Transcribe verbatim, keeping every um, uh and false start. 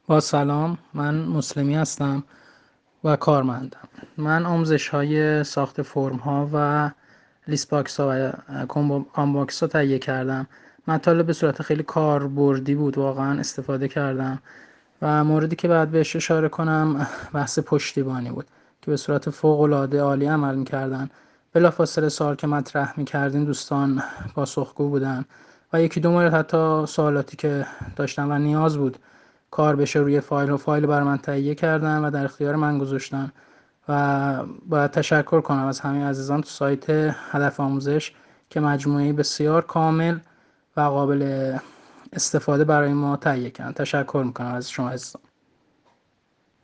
با سلام، من مسلمی هستم و کارمندم. من آموزش های ساخت فرم ها و لیست باکس ها و کامباکس ها تهیه کردم. مطالب به صورت خیلی کاربردی بود، واقعا استفاده کردم و موردی که بعد بهش اشاره کنم بحث پشتیبانی بود که به صورت فوق العاده عالی عمل میکردن. بلافاصله سوال که مطرح میکردین دوستان پاسخگو بودن و یکی دو مورد حتی سوالاتی که داشتم و نیاز بود کار بشه روی فایل و فایل بر من تهیه کردن و در اختیار من گذاشتن و باید تشکر کنم از همه عزیزان تو سایت هدف آموزش که مجموعه بسیار کامل و قابل استفاده برای ما تهیه کردن. تشکر میکنم از شما عزیزان.